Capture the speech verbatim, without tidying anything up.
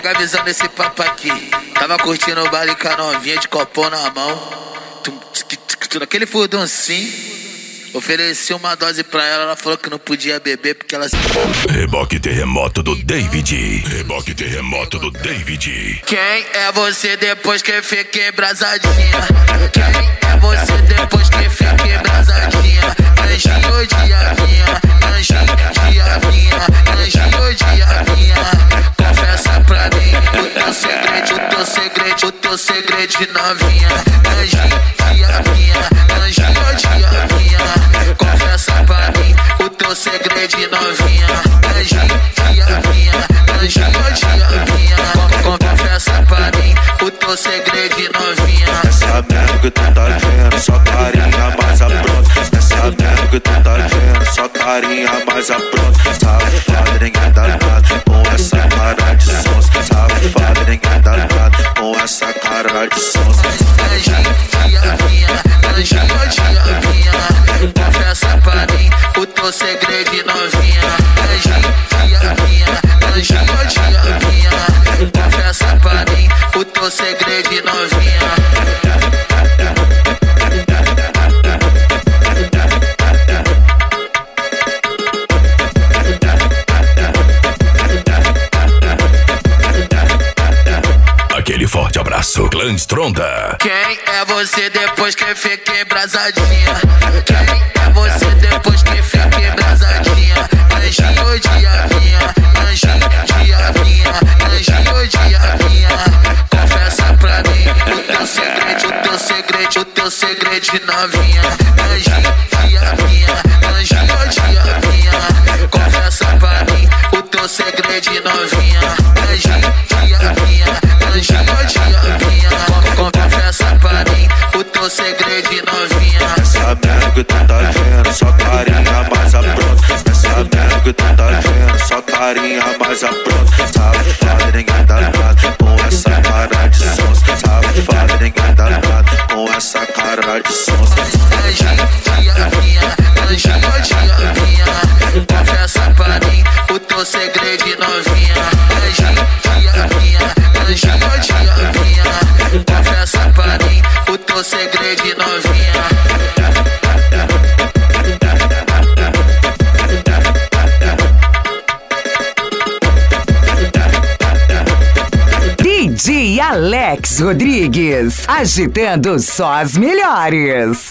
Pega a visão desse papo aqui. Tava curtindo o baile com a novinha de copão na mão. Tum, tsk, tsk, tsk, aquele furduncinho. Ofereci uma dose pra ela, ela falou que não podia beber porque ela... Reboque terremoto do David. Reboque terremoto do David. Quem é você depois que fica embrasadinha? Quem é você depois que fica embrasadinha? Anjinho de diabinha, anjinho de diabinha, anjinho de diabinha. Confessa pra mim o teu segredo, o teu segredo, o teu segredo de novinha. Anjinho de diabinha, anjinho de diabinha. Confessa pra mim o teu segredo de novinha. Anjinho de diabinha, anjinho de diabinha. Confessa pra mim o teu segredo de novinha. Sabendo que tu tá vendo, só carinha mais apronta. Sabendo que tu tá vendo, só carinha mais apronta. Safado, ninguém dá nada com essa cara de sonsa. Safado, ninguém dá nada com essa cara de sonsa. Anjinho de diabinha, anjinho de diabinha. Confessa pra mim o teu segredo de novinha. Anjinho de diabinha, anjinho de diabinha. Confessa pra mim o teu segredo de novinha. Aquele forte abraço, Clã Stronda. Quem é você depois que fica embrasadinha? Quem é você depois que fica embrasadinha? Anjinho de diabinha, anjinho de diabinha, anjinho de diabinha. Confessa pra mim o teu segredo, o teu segredo, o teu segredo de novinha. Anjinho de diabinha, anjinho de diabinha. Confessa pra mim o teu segredo de novinha. Anjinho de diabinha, anjinho de diabinha. Confessa pra mim o teu segredo de novinha. Sabendo que tu tá vendo, só carinha mais apronta. Sabendo que tu tá vendo, só carinha mais apronta. Safado, ninguém dá nada com essa cara de sonsa. Safado, ninguém dá nada com essa cara de sonsa. Anjinho de diabinha, anjinho de diabinha. Confessa pra mim o teu segredo de novinha. Anjinho de diabinha, anjinho de diabinha. Confessa pra mim o teu segredo de novinha. D J Alex Rodrigues, agitando só as melhores.